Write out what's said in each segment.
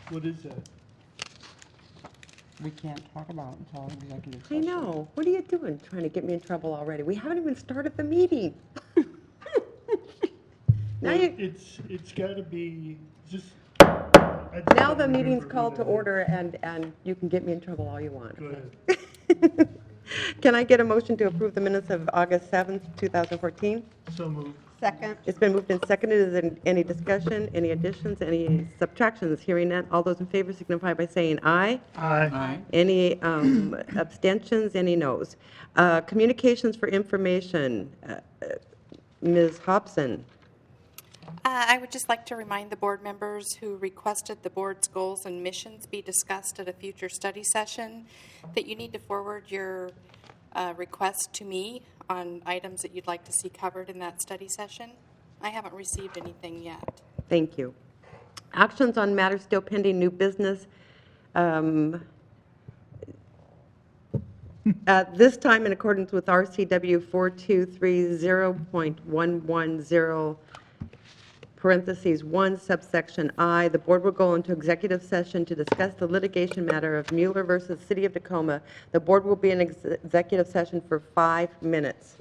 What is that? We can't talk about until executive I session. know. What are you doing, trying to get me in trouble already? We haven't even started the meeting. Now Well, you, it's gotta be, just. now the meeting's called to order and you can get me in trouble all you want. Go ahead. Can I get a motion to approve the minutes of August 7th, 2014? So moved. Second. It's been moved and seconded. Is there any discussion, any additions, any subtractions? Hearing none, all those in favor signify by saying aye. Aye. Any abstentions, any noes? Communications for information, Ms. Hobson. I would just like to remind the board members who requested the board's goals and missions be discussed at a future study session that you need to forward your request to me on items that you'd like to see covered in that study session. I haven't received anything yet. Thank you. Actions on matters still pending new business. At this time, in accordance with RCW 4230.110, parentheses 1, subsection I, the board will go into executive session to discuss the litigation matter of Mueller versus City of Tacoma. The board will be in executive session for 5 minutes.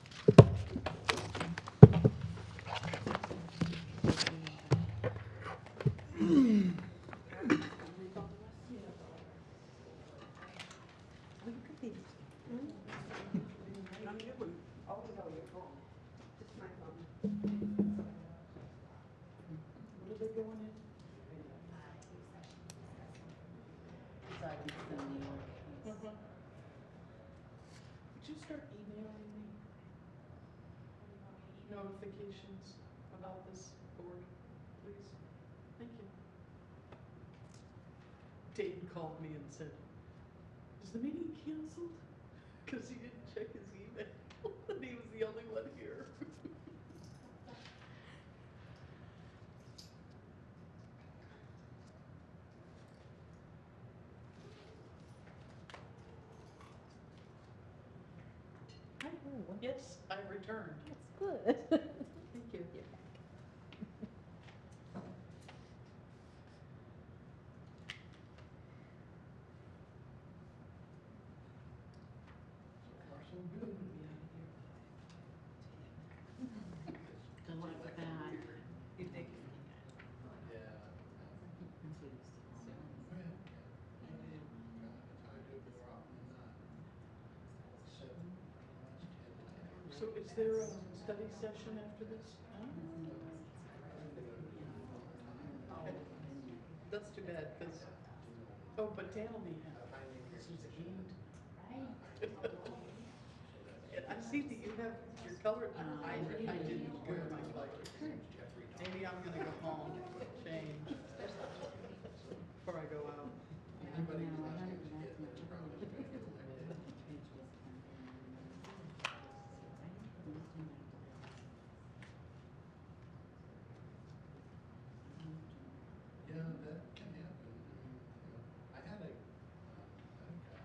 Would you start emailing me notifications about this board, please? Thank you. Dayton called me and said, is the meeting canceled? Because he didn't check his email, and he was the only one here. Yes, I returned. That's good. Thank you. Good luck with that. You think? So is there a study session after this? Okay. That's too bad, because, oh, but Dan will be happy, because he's a hand. And I see that you have your color, I didn't wear my colors. Maybe I'm gonna go home, change, before I go out. Yeah, that can happen. I had a guy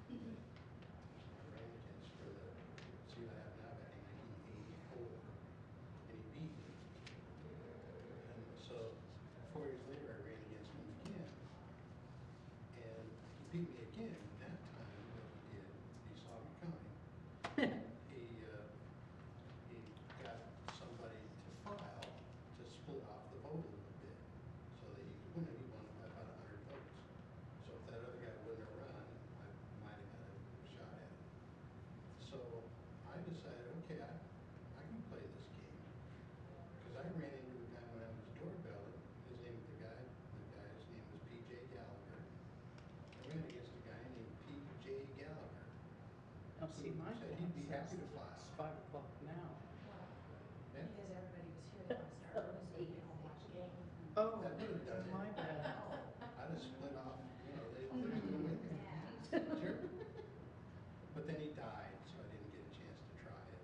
I ran against for the, see what I have now, I think he 84, and he beat me. And so 4 years later, I ran against him again, and he beat me again. That time, what he did, he saw me coming. He got somebody to file to split off the vote a little bit, so that he could win. He won by about 100 votes. So if that other guy wouldn't have run, I might have had a shot at it. So I decided, okay, I can play this game. Because I ran into a guy when I was doorbelling. His name was his name was P.J. Gallagher. I ran against a guy named P.J. Gallagher. Now, see, my Said he'd be clock happy to file. says 5 o'clock now. Yeah. Because everybody was here last night, it was 8 and watch game. Oh, That would have done my it. bad. I'd have split off, they're still with me. Sure. But then he died, so I didn't get a chance to try it.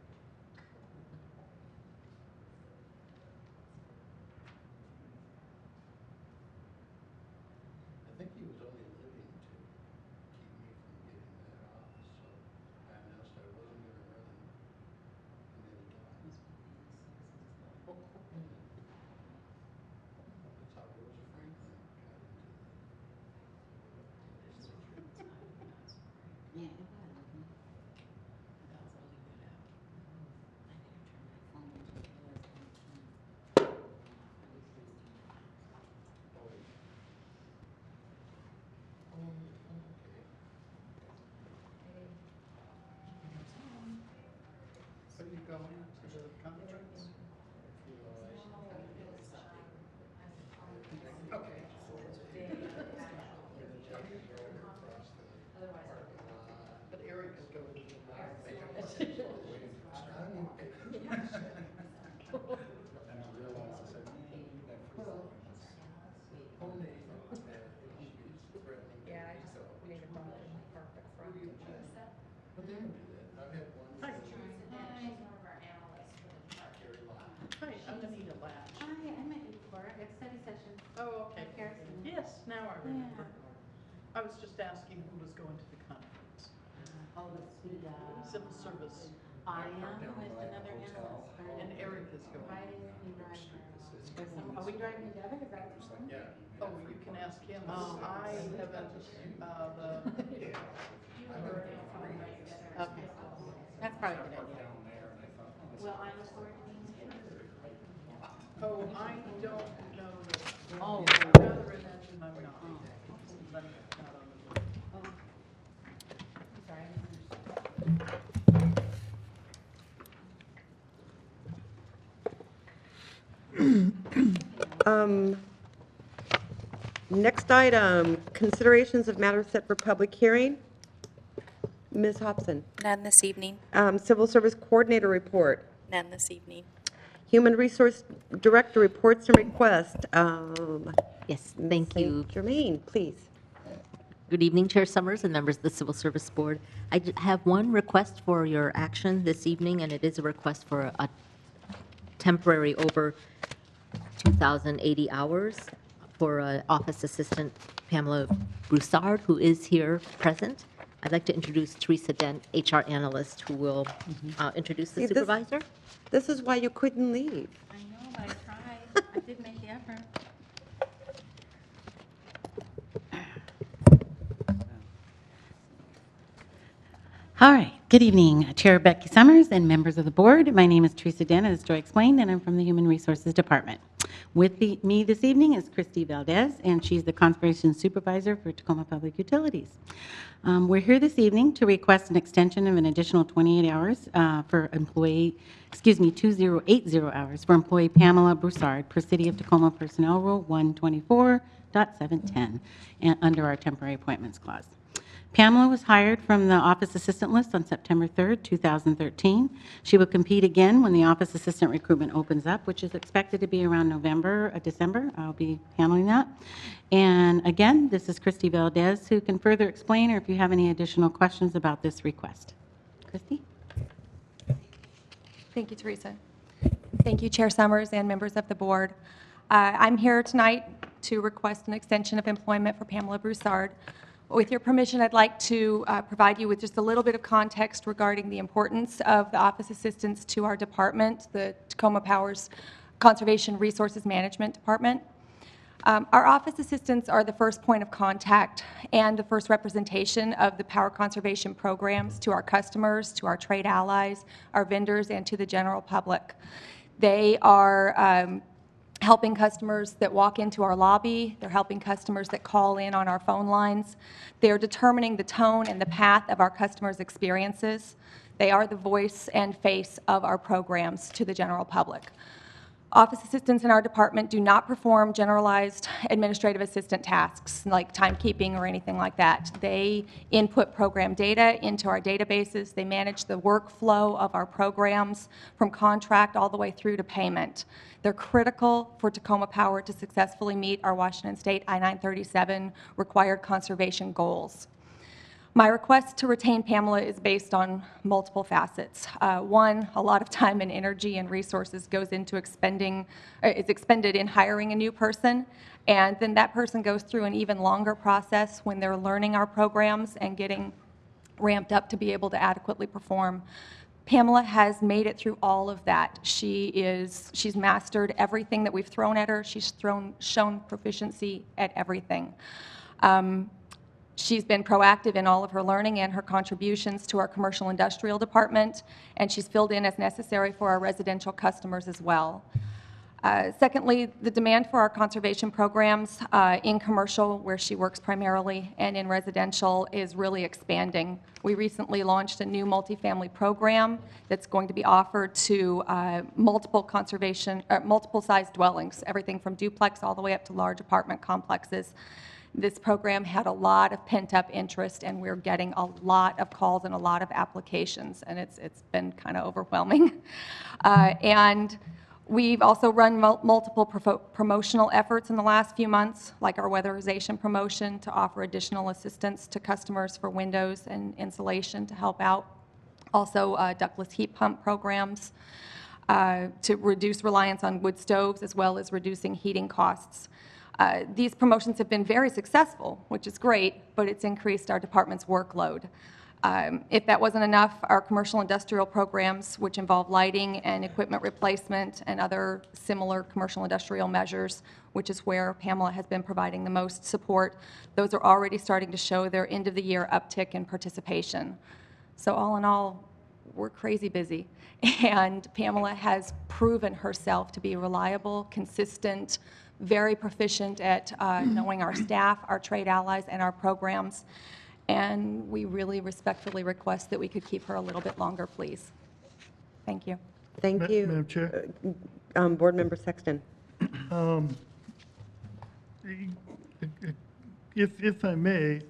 I think he was only living to keep me from getting that office, so I announced I wasn't gonna run. going to the conference? Okay. But Eric is going to the Yeah, I just made a phone perfect for him. But they don't do that. I've had one. Hi. Hi, Hi, I'm Anita Latch. I met you before at study session. Oh, okay. At Harrison. Yes, now I remember. Yeah. I was just asking who was going to the conference. Oh, it's the, Civil service. I am with another analyst. And Eric is going. Friday, we drive there. Are we driving together? Is that what you're saying? Oh, you can ask him. Oh. I haven't, Okay. That's probably a good idea. Well, I look forward to being here. oh, I don't know. Oh. Rather imagine I'm not. I'm not on the board. Oh. Sorry. Next item, considerations of matters set for public hearing. Ms. Hobson. None this evening. Civil Service Coordinator report. None this evening. Human Resource Director reports and requests. Yes, thank you. Jermaine, please. Good evening, Chair Summers and members of the Civil Service Board. I have one request for your action this evening, and it is a request for a temporary over 2,080 hours for Office Assistant Pamela Broussard, who is here present. I'd like to introduce Teresa Dent, HR Analyst, who will introduce the See, this- supervisor. This is why you couldn't leave. I know, but I tried. I did make the effort. All right. Good evening, Chair Becky Summers and members of the board. My name is Teresa Den, as Joy explained, and I'm from the Human Resources Department. With me this evening is Christy Valdez, and she's the Conservation Supervisor for Tacoma Public Utilities. We're here this evening to request an extension of an additional 28 hours for employee, 2080 hours for employee Pamela Broussard per City of Tacoma Personnel Rule 124.710 and under our temporary appointments clause. Pamela was hired from the office assistant list on September 3rd, 2013. She will compete again when the office assistant recruitment opens up, which is expected to be around November or December. I'll be handling that. And again, this is Christy Valdez, who can further explain or if you have any additional questions about this request. Christy? Thank you, Teresa. Thank you, Chair Summers and members of the board. I'm here tonight to request an extension of employment for Pamela Broussard. With your permission, I'd like to provide you with just a little bit of context regarding the importance of the office assistants to our department, the Tacoma Powers Conservation Resources Management Department. Our office assistants are the first point of contact and the first representation of the power conservation programs to our customers, to our trade allies, our vendors, and to the general public. They are helping customers that walk into our lobby. They're helping customers that call in on our phone lines. They're determining the tone and the path of our customers' experiences. They are the voice and face of our programs to the general public. Office assistants in our department do not perform generalized administrative assistant tasks like timekeeping or anything like that. They input program data into our databases. They manage the workflow of our programs from contract all the way through to payment. They're critical for Tacoma Power to successfully meet our Washington State I-937 required conservation goals. My request to retain Pamela is based on multiple facets. One, a lot of time and energy and resources is expended in hiring a new person, and then that person goes through an even longer process when they're learning our programs and getting ramped up to be able to adequately perform. Pamela has made it through all of that. She's mastered everything that we've thrown at her. She's shown proficiency at everything. She's been proactive in all of her learning and her contributions to our commercial industrial department, and she's filled in as necessary for our residential customers as well. Secondly, the demand for our conservation programs in commercial, where she works primarily, and in residential is really expanding. We recently launched a new multifamily program that's going to be offered to multiple sized dwellings, everything from duplex all the way up to large apartment complexes. This program had a lot of pent-up interest, and we're getting a lot of calls and a lot of applications, and it's been kind of overwhelming. And we've also run multiple promotional efforts in the last few months, like our weatherization promotion to offer additional assistance to customers for windows and insulation to help out. Also, ductless heat pump programs to reduce reliance on wood stoves, as well as reducing heating costs. These promotions have been very successful, which is great, but it's increased our department's workload. If that wasn't enough, our commercial industrial programs, which involve lighting and equipment replacement and other similar commercial industrial measures, which is where Pamela has been providing the most support, those are already starting to show their end-of-the-year uptick in participation. So all in all, we're crazy busy. And Pamela has proven herself to be reliable, consistent, very proficient at knowing our staff, our trade allies, and our programs. And we really respectfully request that we could keep her a little bit longer, please. Thank you. Thank you. Madam Chair? Board Member Sexton. If I may,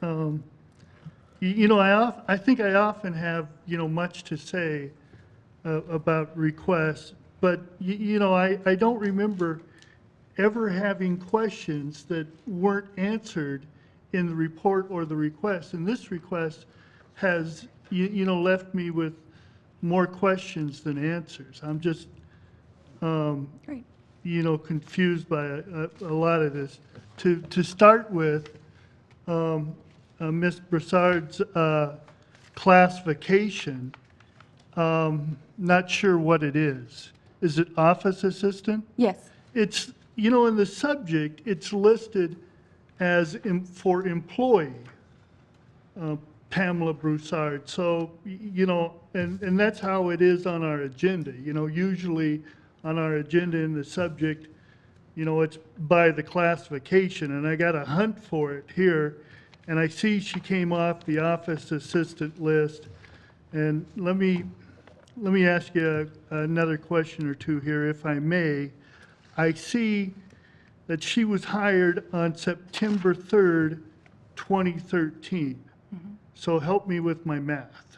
I think I often have, much to say about requests, but, I don't remember ever having questions that weren't answered in the report or the request. And this request has, left me with more questions than answers. I'm just, Great. confused by a lot of this. To start with, Ms. Broussard's classification, not sure what it is. Is it office assistant? Yes. It's, in the subject, it's listed as for employee, Pamela Broussard. So, and that's how it is on our agenda. Usually on our agenda in the subject, it's by the classification, and I got a hunt for it here, and I see she came off the office assistant list. And let me ask you another question or two here, if I may. I see that she was hired on September 3rd, 2013. So help me with my math.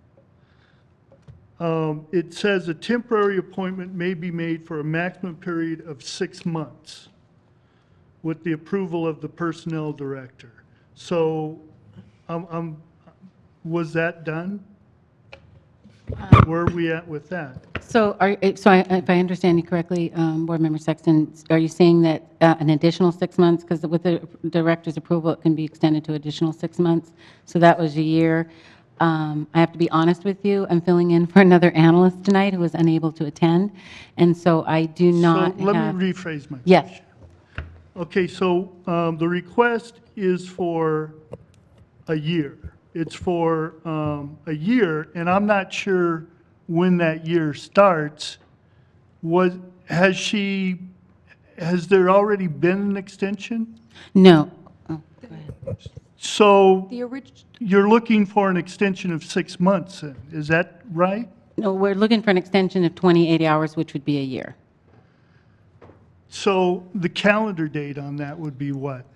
It says a temporary appointment may be made for a maximum period of 6 months with the approval of the personnel director. So was that done? Where are we at with that? So, if I understand you correctly, Board Member Sexton, are you saying that an additional 6 months, because with the director's approval, it can be extended to additional 6 months? So that was a year. I have to be honest with you. I'm filling in for another analyst tonight who was unable to attend, and so I do not So let have. me rephrase my question. Yes. Okay, so the request is for a year. It's for a year, and I'm not sure when that year starts. Has there already been an extension? No. Oh, go ahead. So The original. you're looking for an extension of 6 months, then, is that right? No, we're looking for an extension of 28 hours, which would be a year. So the calendar date on that would be what?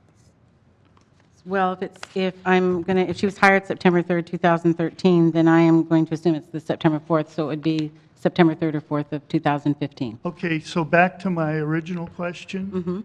Well, if she was hired September 3rd, 2013, then I am going to assume it's the September 4th, so it would be September 3rd or 4th of 2015. Okay, so back to my original question.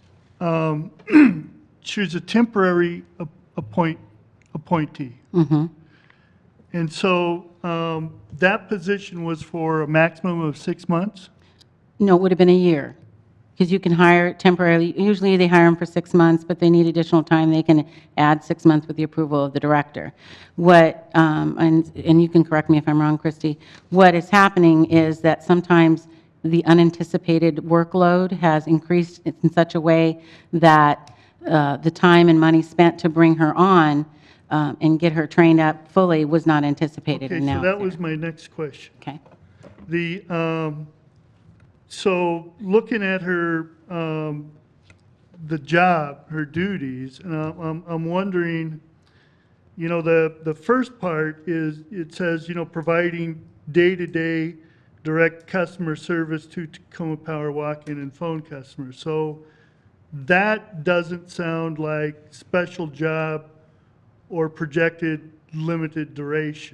She was a temporary appointee. And so that position was for a maximum of 6 months? No, it would have been a year, because you can hire temporarily. Usually they hire them for 6 months, but they need additional time. They can add 6 months with the approval of the director. And you can correct me if I'm wrong, Christy, what is happening is that sometimes the unanticipated workload has increased in such a way that the time and money spent to bring her on and get her trained up fully was not anticipated. Okay, and now so that it's there. was my next question. Okay. So looking at her, the job, her duties, and I'm wondering, you know, the first part is, it says, you know, providing day-to-day direct customer service to Tacoma Power walk-in and phone customers. So that doesn't sound like special job or projected limited duration,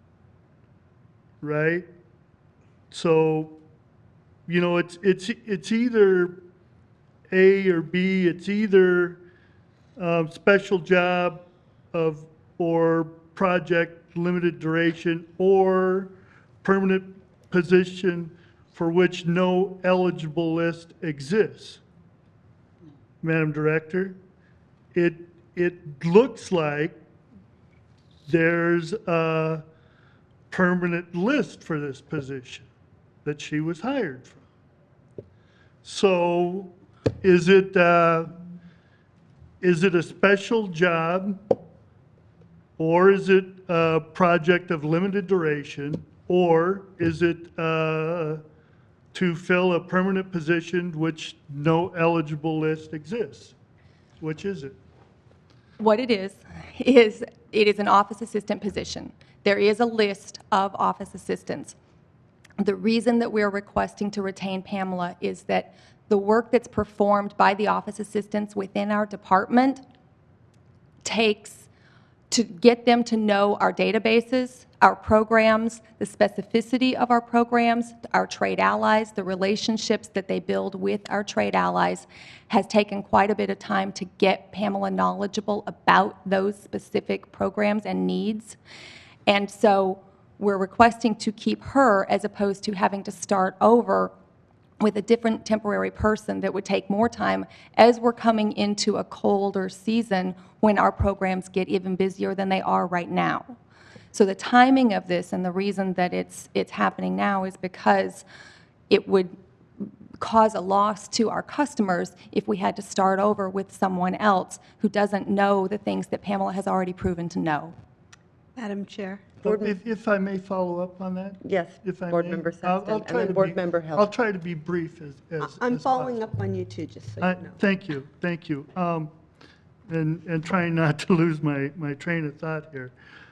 right? So, you know, it's either A or B. It's either special job of or project limited duration or permanent position for which no eligible list exists. Madam Director, it looks like there's a permanent list for this position that she was hired from. So is it a special job, or is it a project of limited duration, or is it to fill a permanent position which no eligible list exists? Which is it? What it is it is an office assistant position. There is a list of office assistants. The reason that we're requesting to retain Pamela is that the work that's performed by the office assistants within our department takes to get them to know our databases, our programs, the specificity of our programs, our trade allies, the relationships that they build with our trade allies, has taken quite a bit of time to get Pamela knowledgeable about those specific programs and needs. And so we're requesting to keep her as opposed to having to start over with a different temporary person that would take more time as we're coming into a colder season when our programs get even busier than they are right now. So the timing of this and the reason that it's happening now is because it would cause a loss to our customers if we had to start over with someone else who doesn't know the things that Pamela has already proven to know. Madam Chair. If I may follow up on that? Yes, If I Board may? Member I'll Sexton, and try then to Board be- Member Heller. I'll try to be brief as I'm as following possible. up on you too, just so you know. Thank you, thank you. And trying not to lose my train of thought here.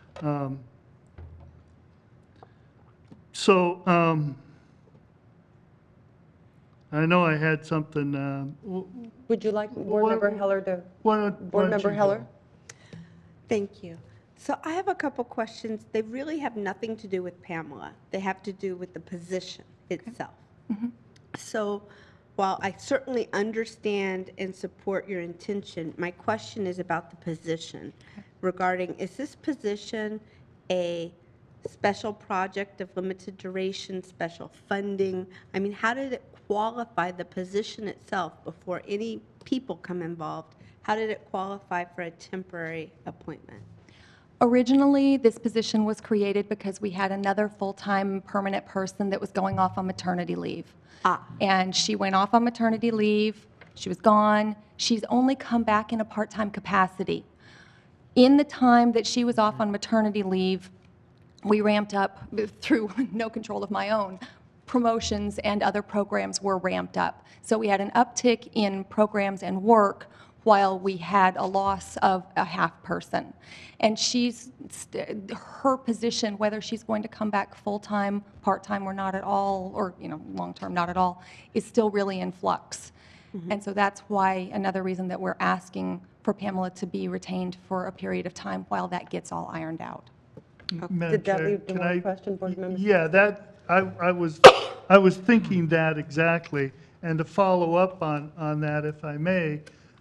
I know I had something, Would you like Board Why- Member Heller to, why don't Board you Member go? Heller? Thank you. So I have a couple questions. They really have nothing to do with Pamela. They have to do with the position itself. So while I certainly understand and support your intention, my question is about the position regarding, is this position a special project of limited duration, special funding? I mean, how did it qualify, the position itself, before any people come involved? How did it qualify for a temporary appointment? Originally, this position was created because we had another full-time permanent person that was going off on maternity leave. And she went off on maternity leave, she was gone, she's only come back in a part-time capacity. In the time that she was off on maternity leave, we ramped up, through no control of my own, promotions and other programs were ramped up. So we had an uptick in programs and work while we had a loss of a half person. And her position, whether she's going to come back full-time, part-time, or not at all, or long-term, not at all, is still really in flux. And so that's why, another reason that we're asking for Pamela to be retained for a period of time while that gets all ironed out. Madam Did that Chair, leave the can one I- question, Board Member? Yeah, I was thinking that exactly. And to follow up on that, if I may,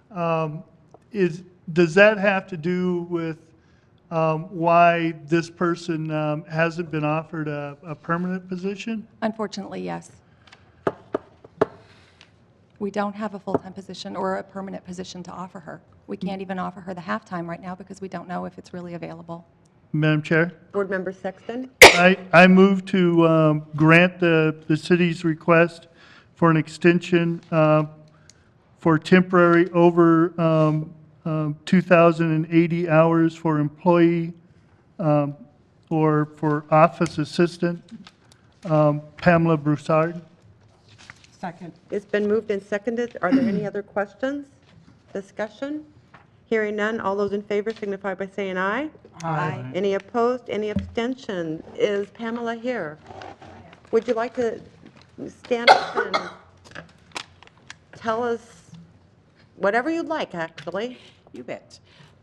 does that have to do with why this person hasn't been offered a permanent position? Unfortunately, yes. We don't have a full-time position or a permanent position to offer her. We can't even offer her the half-time right now because we don't know if it's really available. Madam Chair, Board Member Sexton? I move to grant the city's request for an extension for temporary over 2,080 hours for employee or for office assistant Pamela Broussard. Second. It's been moved and seconded. Are there any other questions? Discussion? Hearing none. All those in favor signify by saying aye. Aye. Any opposed? Any abstention? Is Pamela here? Would you like to stand up and tell us whatever you'd like, actually? You bet.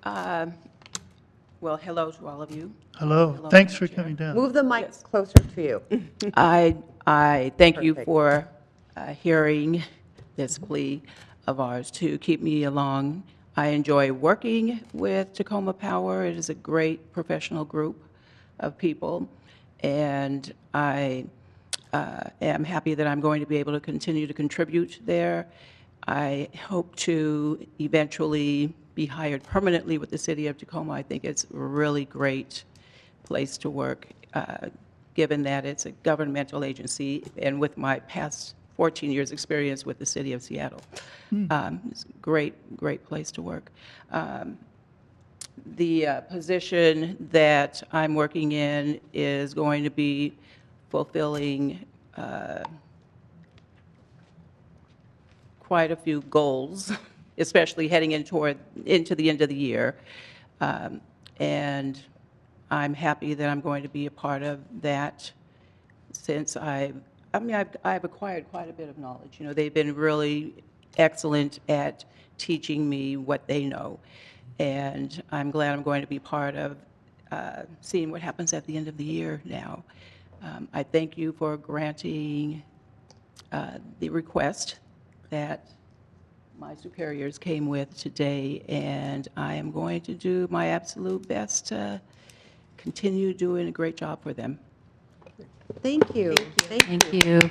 Well, hello to all of you. Hello, Hello, thanks for Madam Chair. coming down. Move the mic Yes. closer to you. I thank you Perfect. for hearing this plea of ours to keep me along. I enjoy working with Tacoma Power. It is a great professional group of people, and I am happy that I'm going to be able to continue to contribute there. I hope to eventually be hired permanently with the city of Tacoma. I think it's a really great place to work, given that it's a governmental agency, and with my past 14 years' experience with the city of Seattle. It's a great place to work. The position that I'm working in is going to be fulfilling quite a few goals, especially heading into the end of the year. And I'm happy that I'm going to be a part of that, since I've acquired quite a bit of knowledge. You know, they've been really excellent at teaching me what they know. And I'm glad I'm going to be part of seeing what happens at the end of the year now. I thank you for granting the request that my superiors came with today, and I am going to do my absolute best to continue doing a great job for them. Thank you. Thank you.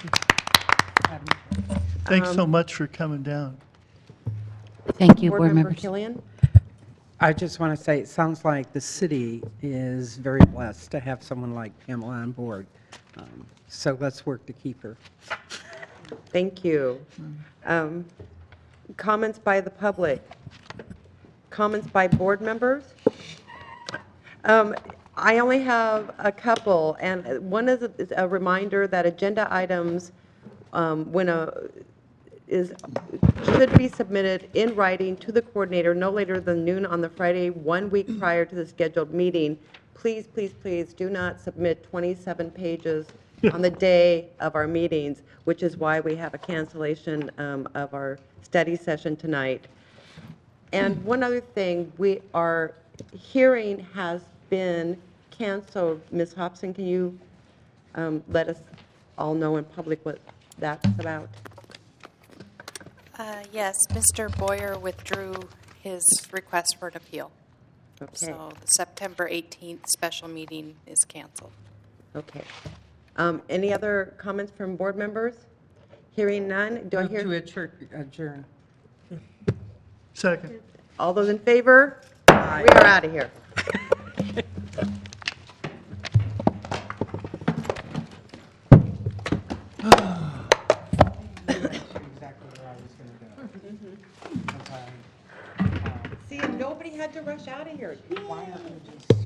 Thanks so much for coming down. Thank you, Board board Member members. Killian? I just want to say, it sounds like the city is very blessed to have someone like Pamela on board. So let's work to keep her. Thank you. Comments by the public? Comments by board members? I only have a couple, and one is a reminder that agenda items, should be submitted in writing to the coordinator no later than noon on the Friday, 1 week prior to the scheduled meeting. Please, please, please do not submit 27 pages on the day of our meetings, which is why we have a cancellation of our study session tonight. And one other thing, our hearing has been canceled. Ms. Hobson, can you let us all know in public what that's about? Yes, Mr. Boyer withdrew his request for an appeal. Okay, So the September 18th special meeting is canceled. okay. Any other comments from board members? Hearing none, do I hear? Move to adjourn. Second. All those in favor? We are out of here. Exactly where I was going to go. See, nobody had to rush out of here. Why aren't we just